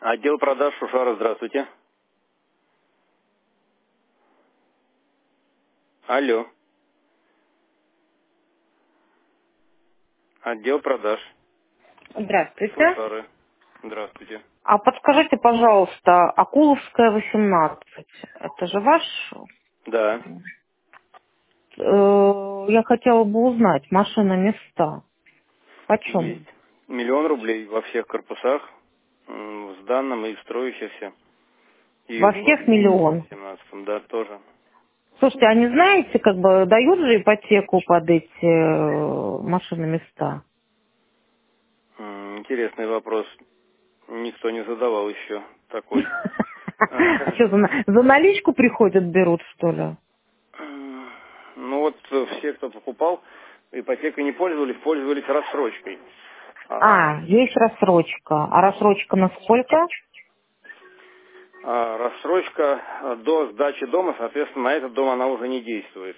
Отдел продаж Шушара, здравствуйте. Алло. Отдел продаж Здравствуйте. Шушары. Здравствуйте. А подскажите, пожалуйста, Акуловская, 18. Это же ваш? Да, Я хотела бы узнать, машина места. есть. Почем? 1 000 000 рублей во всех корпусах, в сданном и в строящихся. И Во в всех миллион. 18, да, тоже. Слушайте, а не знаете, как бы дают же ипотеку под эти машины места? Интересный вопрос. Никто не задавал еще такой. А что, за наличку приходят, берут, что ли? Ну вот все, кто покупал, ипотекой не пользовались рассрочкой. Есть рассрочка. А рассрочка на сколько? Рассрочка до сдачи дома, соответственно, на этот дом она уже не действует.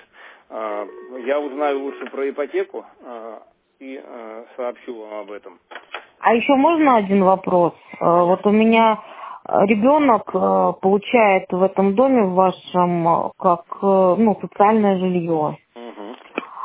Я узнаю лучше про ипотеку и сообщу вам об этом. А еще можно один вопрос? Вот у меня ребенок получает в этом доме в вашем как социальное жилье. Мгм.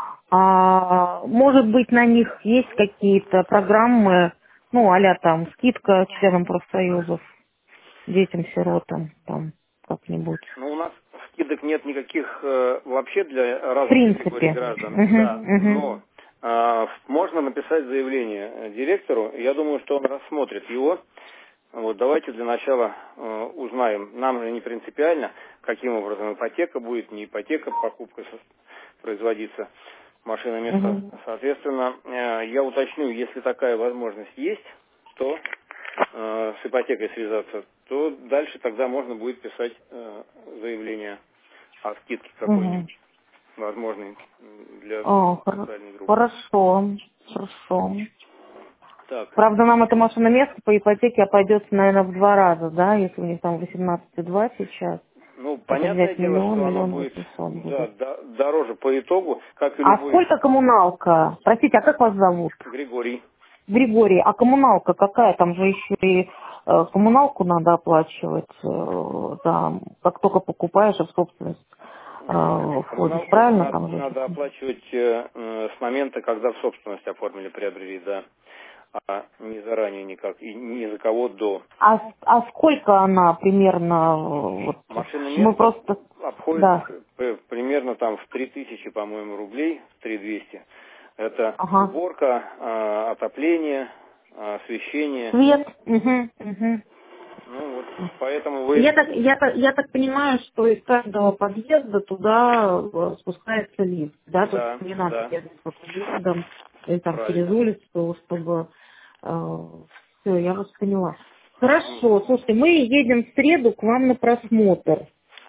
А может быть, на них есть какие-то программы, а-ля там скидка членам профсоюзов, детям-сиротам, там как-нибудь. Ну, у нас скидок нет никаких вообще для В разных категорий принципе. граждан, да, Мгм, но мгм, можно написать заявление директору, я думаю, что он рассмотрит его. Вот давайте для начала узнаем, нам же не принципиально, каким образом ипотека будет, не ипотека, покупка производиться машина места. мгм. Соответственно, я уточню, если такая возможность есть, то с ипотекой связаться, то дальше тогда можно будет писать заявление о скидке Мгм. какой-нибудь возможной для социальной группы. Хорошо, хорошо. Так, Правда, нам эта машина место по ипотеке обойдется, наверное, в 2 раза, да, если у них там 18,2 сейчас. ну, Это понятное взять дело, миллион, что оно миллион будет 800 будет. дороже по итогу, как и А любой сколько коммуналка? Простите, а как вас зовут? Григорий. Григорий, а коммуналка какая? Там же еще и коммуналку надо оплачивать, там, как только покупаешь, и в собственность входишь, Коммуналку правильно? Там же надо оплачивать с момента, когда в собственность оформили, приобрели, да, а не заранее никак, и ни за кого до. а сколько она примерно? Машина Мы место просто, обходится да, примерно там в 3000, по-моему, рублей, в 3200. Это ага. уборка, отопление, освещение. Свет. Угу. Ну вот, поэтому вы, Я так понимаю, что из каждого подъезда туда спускается лифт, да, то есть да, не надо да, бегать по подъездам или там через правильно. улицу, чтобы... все, я вас поняла. Хорошо, слушайте, мы едем в среду к вам на просмотр.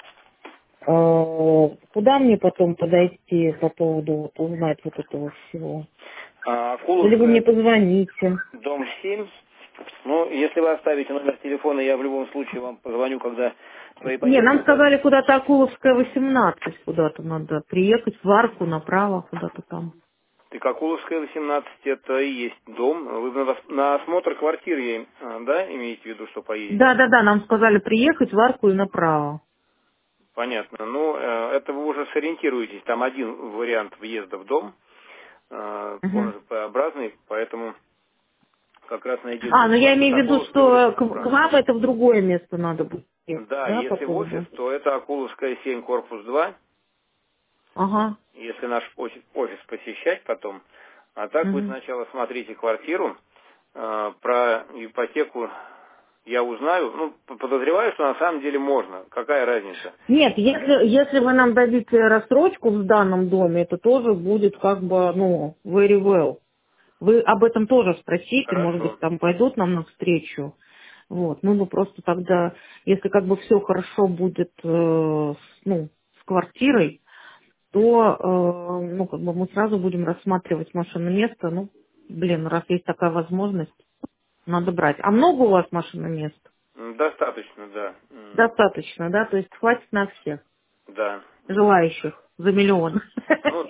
Куда мне потом подойти по поводу узнать вот этого всего? Или вы мне Акуловская, позвоните? дом 7. Ну, если вы оставите номер телефона, я в любом случае вам позвоню, когда про Не, ипотеку нам узнать. сказали куда-то Акуловская, 18, куда-то надо приехать, в арку направо, куда-то там. Так Акуловская, 18, это и есть дом. Вы на осмотр квартиры, да, имеете в виду, что поедете? Да, нам сказали приехать в арку и направо. Понятно. Ну, это вы уже сориентируетесь. Там один вариант въезда в дом, он Мгм. же П-образный, поэтому как раз найдете Ну я по имею в виду, Соколовской что улице к направо. вам это в другое место надо будет ехать, Да, да, по если в офис, поводу? то это Акуловская 7, корпус 2. Ага. Если наш офис посещать потом. А так вы Мгм. сначала смотрите квартиру, про ипотеку я узнаю. Ну, подозреваю, что на самом деле можно. Какая разница? Нет, если вы нам дадите рассрочку в данном доме, это тоже будет как бы, very well. Вы об этом тоже спросите, может быть, Хорошо. там пойдут нам навстречу. Вот, мы просто тогда, если как бы все хорошо будет, с квартирой, то, как бы мы сразу будем рассматривать машинное место. Раз есть такая возможность, надо брать. А много у вас машинных мест? Достаточно, да. Достаточно, да? То есть хватит на всех Да. желающих за миллион. Ну,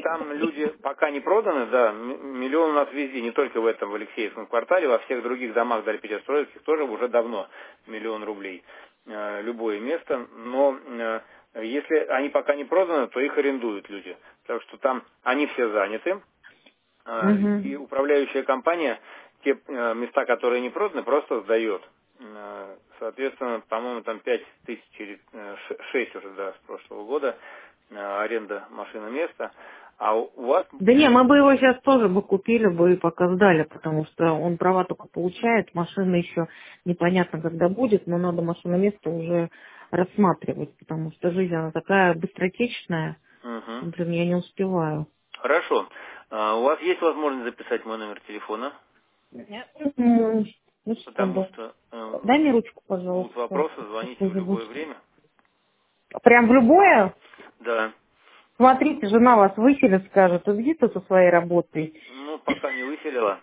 там люди пока не проданы, да, миллион у нас везде, не только в этом, в Алексеевском квартале, во всех других домах Дальпетерстроевских тоже уже давно миллион рублей. Любое место, но если они пока не проданы, то их арендуют люди. Так что там они все заняты, и управляющая компания те места, которые не проданы, просто сдает. Соответственно, по-моему, там 5000 или 6 уже, да, с прошлого года аренда машины места. А у вас... Да не, мы бы его сейчас тоже бы купили бы и пока сдали, потому что он права только получает, машина еще непонятно когда будет, но надо машину место уже рассматривать, потому что жизнь она такая быстротечная, например, я не успеваю. Хорошо. У вас есть возможность записать мой номер телефона? Ну, Потому что дай мне ручку, пожалуйста. будут вопросы, звоните в любое время. Прям в любое? Да. Смотрите, жена вас выселит, скажет, иди ты со своей работой. Ну, пока не выселила.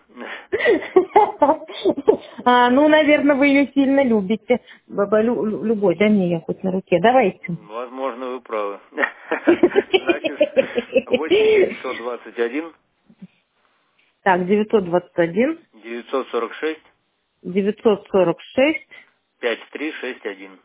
Ну, наверное, вы ее сильно любите. Любой, дай мне ее хоть на руке. Давайте. Возможно, вы правы. Значит, 8-921. Так, 921. 946. 946. 5361.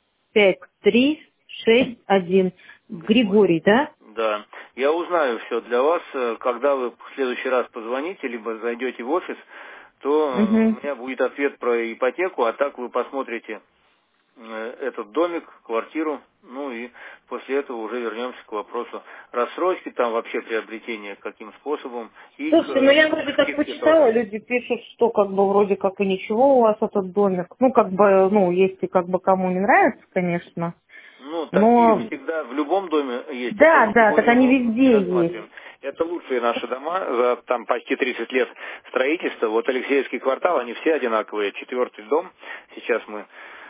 5361. Григорий, да? Да. Я узнаю все для вас. Когда вы в следующий раз позвоните, либо зайдете в офис, то у меня будет ответ про ипотеку, а так вы посмотрите этот домик, квартиру, ну и после этого уже вернемся к вопросу рассрочки, там вообще приобретения, каким способом. И слушайте, ну я вроде как почитала, люди пишут, что как бы вроде как и ничего у вас этот домик. Ну, как бы, ну, если как бы кому не нравится, конечно. Ну, такие всегда в любом доме есть. Да, да, так они везде есть. Это лучшие наши дома, за там почти 30 лет строительства. Вот Алексеевский квартал, они все одинаковые. 4-й дом, сейчас мы,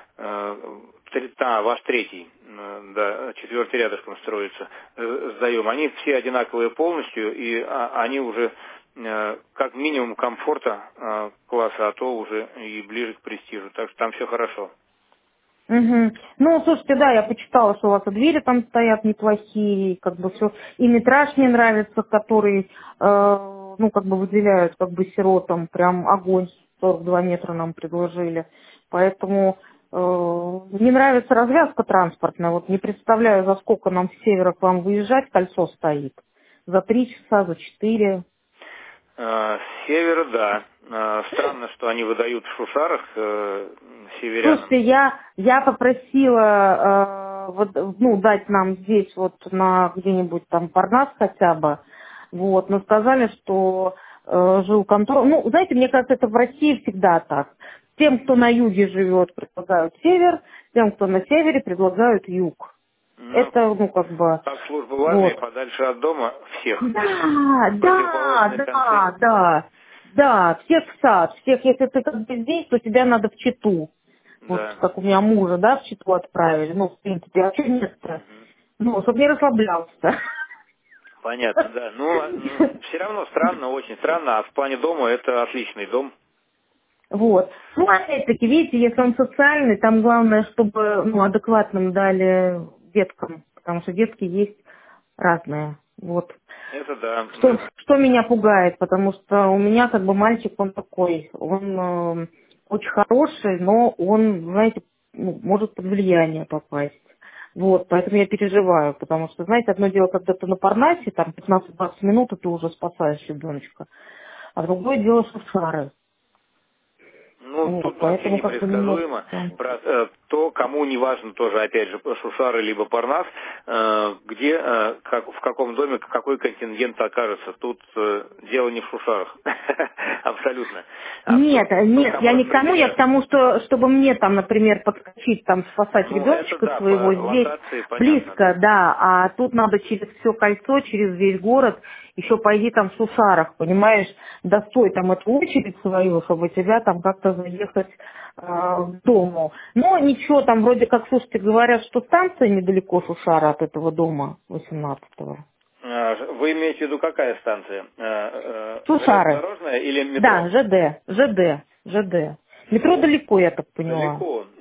ваш 3-й, да, 4-й рядышком строится, сдаем. Они все одинаковые полностью, и они уже как минимум комфорта класса, а то уже и ближе к престижу. Так что там все хорошо. Ну, слушайте, да, я почитала, что у вас и двери там стоят неплохие, как бы все. И метраж мне нравится, который, ну, как бы выделяют, как бы сиротам, прям огонь, 42 метра нам предложили. Поэтому не нравится развязка транспортная. Вот не представляю, за сколько нам с севера к вам выезжать, кольцо стоит. За 3 часа, за 4. С севера, да. Странно, что они выдают в Шушарах северянам. Слушайте, я попросила ну, дать нам здесь вот на где-нибудь там Парнас хотя бы, вот, но сказали, что жилконтроль, ну, знаете, мне кажется, это в России всегда так. Тем, кто на юге живет, предлагают север, тем, кто на севере, предлагают юг. Ну, это, ну, как бы... Как служба в армии, вот. Подальше от дома всех. Да, всех в сад, всех, если ты как бы здесь, то тебя надо в Читу. Да. Вот как у меня мужа, да, в Читу отправили. Ну, в принципе, а что нет-то? Ну, чтобы не расслаблялся. Понятно, да. Ну, все равно странно, очень странно, а в плане дома это отличный дом. Вот. Ну, опять-таки, видите, если он социальный, там главное, чтобы, ну, адекватным дали деткам, потому что детки есть разные. Вот. Это да. Что меня пугает, потому что у меня как бы мальчик, он такой, он очень хороший, но он, знаете, ну, может под влияние попасть. Вот, поэтому я переживаю, потому что, знаете, одно дело, когда ты на Парнасе, там 15-20 минут, и ты уже спасаешь ребеночка, а другое дело Шушары. Ну, Вот, тут вообще непредсказуемо. Про то, кому не важно тоже, опять же, Шушары либо Парнас, где, в каком доме какой контингент окажется. Тут дело не в Шушарах. Абсолютно. Нет, я не к тому, я к тому, что чтобы мне там, например, подскочить, там, спасать ребеночка своего, здесь близко, да, а тут надо через все кольцо, через весь город, еще пойди там в Шушарах, понимаешь, достой там эту очередь свою, чтобы тебя там как-то заехать к дому. Но ничего, там вроде как, слушайте, говорят, что станция недалеко Шушара от этого дома 18-го. Вы имеете в виду какая станция? Шушары. Железнодорожная или метро? Да, ЖД. Метро далеко, я так поняла. Далеко.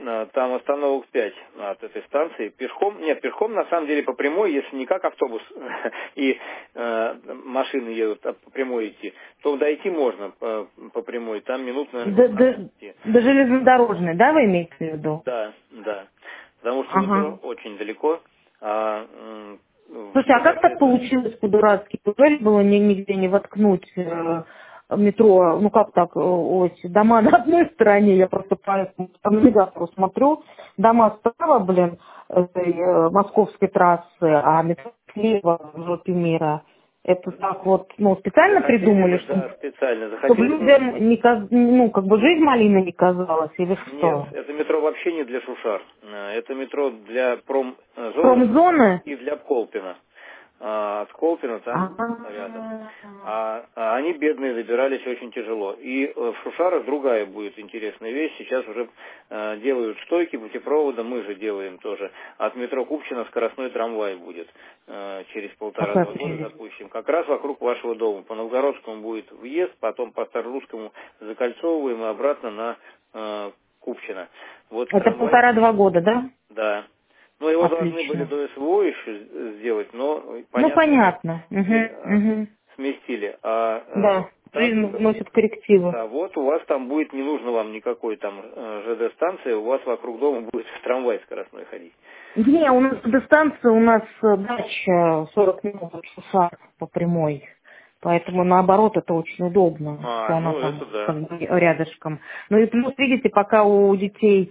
там остановок 5 от этой станции. Пешком, нет, пешком на самом деле по прямой, если не как автобус и машины едут, а по прямой идти, то дойти можно по прямой, там минут, наверное, до железнодорожной, да, вы имеете в виду? Да, да. Потому что метро Ага. очень далеко. Слушай, а как так получилось по-дурацки? Неужели было нигде не воткнуть метро? Ну как так, ось, дома на одной стороне, я просто по навигатору смотрю, дома справа, блин, этой московской трассы, а метро слева в жопе мира. Это так вот, ну, специально придумали, да, специально. чтобы людям ну, как бы жизнь малиной не казалась, или что? Нет, это метро вообще не для Шушар. Это метро для промзоны Промзоны? и для Колпина. От Колпина там рядом. А они, бедные, добирались очень тяжело. И в Шушарах другая будет интересная вещь. Сейчас уже делают стойки путепровода, мы же делаем тоже. От метро Купчино скоростной трамвай будет. Через 1,5-2 года запустим. Как раз вокруг вашего дома. По Новгородскому будет въезд, потом по Старорусскому закольцовываем и обратно на Купчино. Вот это трамвай... 1,5-2 года, да? Да. Ну, его Отлично. должны были до СВО еще сделать, но понятно. Сместили. Да, жизнь вносит коррективы. Да, вот у вас там будет, не нужно вам никакой там ЖД-станции, у вас вокруг дома будет трамвай скоростной ходить. Не, у нас ЖД-станция, у нас дача 40 минут от Шушар по прямой. Поэтому, наоборот, это очень удобно, что она ну там это да. как бы рядышком. Ну и плюс, видите, пока у детей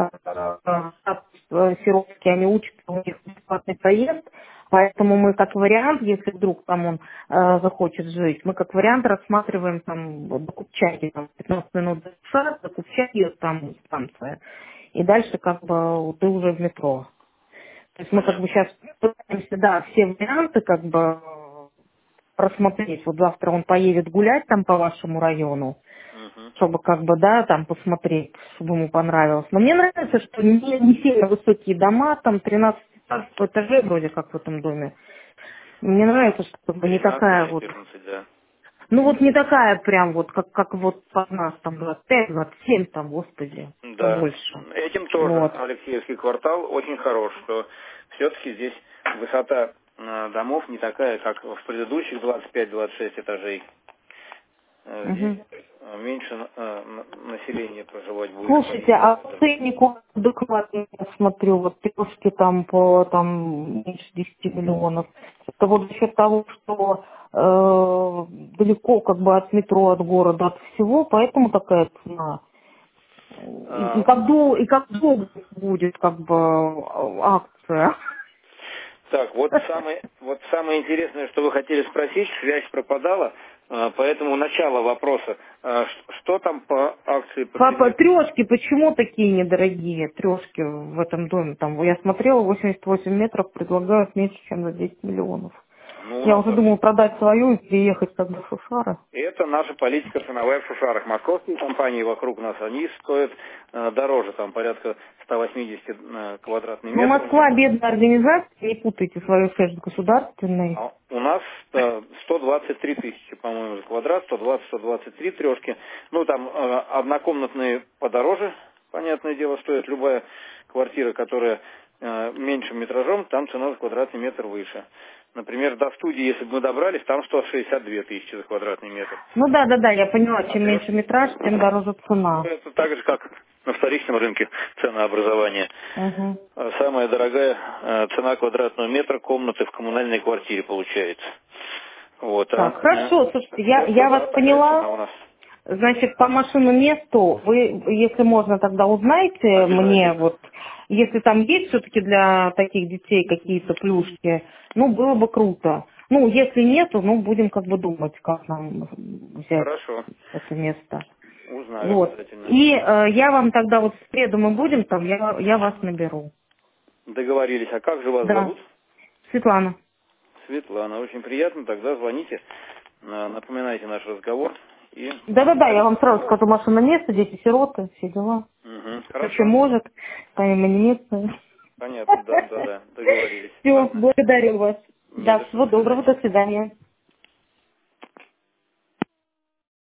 сиротки, они учатся, у них бесплатный проезд, поэтому мы как вариант, если вдруг там он захочет жить, мы как вариант рассматриваем там до Купчаги, там 15 минут до Шушар, до Купчаги там станция. И дальше как бы ты уже в метро. То есть мы как бы сейчас пытаемся, да, все варианты как бы просмотреть. Вот завтра он поедет гулять там по вашему району, чтобы как бы, да, там посмотреть, чтобы ему понравилось. Но мне нравится, что не сильно высокие дома, там 13 этажей вроде как в этом доме. Мне нравится, что как бы не такая 14, вот... да. Ну вот не такая прям вот, как вот под нас, там 25, 27, там, господи, Да, больше. этим тоже Вот. Алексеевский квартал очень хорош, что все-таки здесь высота домов не такая, как в предыдущих 25-26 этажей. Здесь меньше населения проживать будет. Слушайте, а по ценнику адекватно, я смотрю, вот трешки там по там меньше 10 миллионов. Это вот за счет того, что далеко как бы от метро, от города, от всего, поэтому такая цена. И как долго будет как бы акция? Так, вот самое интересное, что вы хотели спросить, связь пропадала, поэтому начало вопроса. Что там по акции? Папа, трешки почему такие недорогие? Трешки в этом доме. Там, я смотрела, 88 метров предлагают меньше, чем за 10 миллионов. Ну, я уже думала продать свою и переехать как бы в Шушары. Это наша политика ценовая в Шушарах. Московские компании вокруг нас, они стоят дороже, там порядка 180 квадратных метров. Ну, Москва бедная организация, не путайте свою связь с государственной. У нас 123 тысячи, по-моему, за квадрат, 120-123 трешки. Ну, там однокомнатные подороже, понятное дело, стоит любая квартира, которая меньшим метражом, там цена за квадратный метр выше. Например, до студии, если бы мы добрались, там 162 тысячи за квадратный метр. Ну да, я поняла, чем меньше метраж, тем дороже цена. Это так же, как на вторичном рынке ценообразования. Самая дорогая цена квадратного метра комнаты в коммунальной квартире получается. Вот, так, хорошо, слушайте, я вас поняла. Значит, по машину месту вы, если можно, тогда узнайте мне, вот, если там есть все-таки для таких детей какие-то плюшки, ну, было бы круто. Ну, если нету, ну, будем как бы думать, как нам взять это место. Узнаю вот. обязательно. И я вам тогда вот в среду мы будем там, я вас наберу. Договорились. А как же вас зовут? Светлана. Светлана, очень приятно. Тогда звоните, напоминайте наш разговор. Да, я вам сразу скажу, машина место, дети-сироты, все дела. Хорошо. Может, помимо немецкого. Понятно, да, договорились. Все, благодарю вас. Да, всего доброго, до свидания.